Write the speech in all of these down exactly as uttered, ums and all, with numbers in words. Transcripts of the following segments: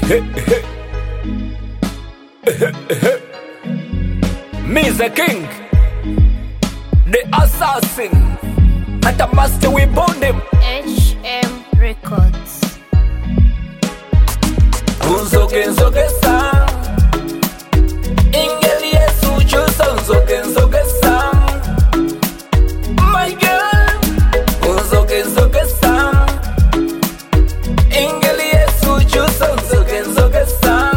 Me the king, the assassin, and the master we born him. H M Records. Unzoke nzoke sa, ingeli Yesu chusa unzoke nzoke sa. My girl, unzoke nzoke sa, ingeli Yesu chusa unzoke nzoke sa.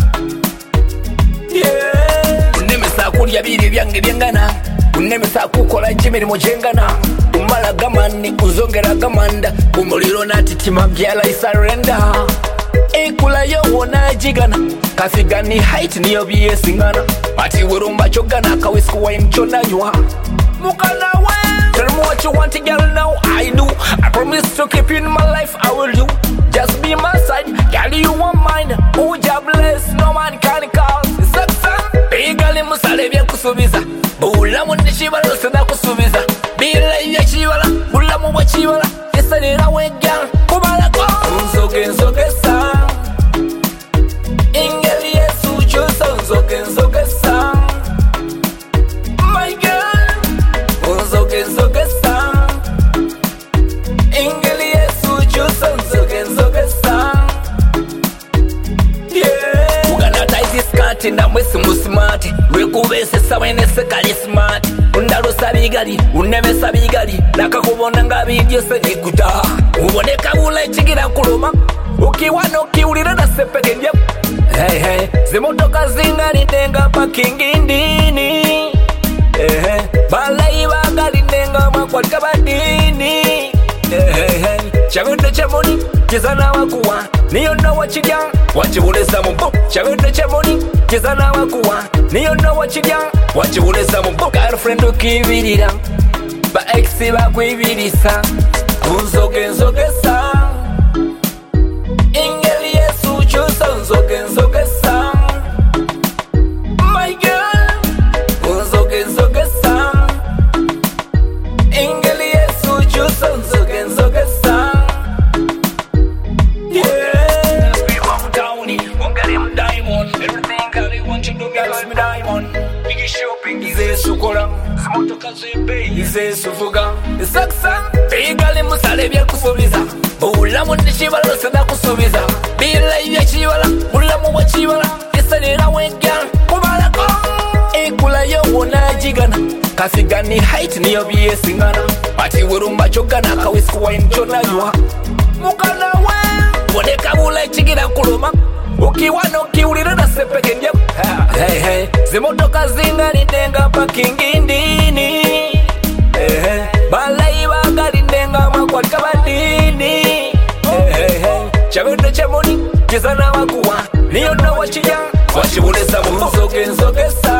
Yeah, unemesa kulya biri byange byengana, unemesa kukola emirimo gyengana. Umala gamani uzongera gamanda, umuliro natitima byala isarenda. Ekula yo wona jigana, kasigani height niyo biye singana. Ati urumba chogana kawisku wa imchona ywa mukana we. Tell me what you want, girl, now I do. I promise to keep you in my life, I will do. Just be my side, girl, you want mine. Oh, jobless, no man can call. Saksa, bigali musale bya kusubiza. Bula mundi shibala sana kusubiza. Bila ya shibala, bula mu wa shibala. Yesanira we girl, kubala go. Unzoge nzoge sa. Ingeli Yesu chusa unzoge nzoge sa. My girl, unzoge nzoge sa. Ingeli Yesu chusa unzoge nzoge sa. Yeah, ugana tight skirt na mwesi musmart. Rekubese sawene sekali smart. Undalo sabigali, uneme sabigali. Nakakubona nga bidyo se nikuta. Uboneka bula ichigira kuluma. Ukiwano kiulira na sepeke ndiye. Hey hey, zimotoka zingari nenga parking indini. Hey hey, balai bagali nenga makwat kabadini. Hey hey hey, chavende chamoni kizana wakuwa. Niyo na wachidya wachibuleza mumbo. Chavende chamoni kizana wakuwa. Niyo na wachidya wachibuleza mumbo. Girlfriend ukivirira, ba exi bakwivirisa. Unzoge nzoge sa. Ingeli Yesu chusa unzoge nzoge sa. My girl, unzoge nzoge sa. Ingeli Yesu chusa unzoge nzoge sa. Yeah, we walk down it, won't get him diamond. Everything girl you want you do, girl is me diamond. Biggie shopping, ize sukola. Zimotoka zebe, ize sufuga. Saksa, bigali musale bya kusubiza. Bula mundi shibala sana kusubiza. Bila ya shibala, bula mu wa shibala. Yesanira we girl, kubala go. Ekula yo wona jigana, kasigani height niyo biye singana. Ati urumba chogana kawisku wa imchona ywa mukana we. Boneka bula ichigira kuluma. Ukiwano kiulira na sepeke ndiye. Hey hey, zimotoka zingari nenga parking indini. Hey hey, balai bagali nenga makwat kabadini. Hey hey hey, chavende chamoni kizana wakuwa. Niyo na wachidya wachibuleza mumbo. Unzoge nzoge sa.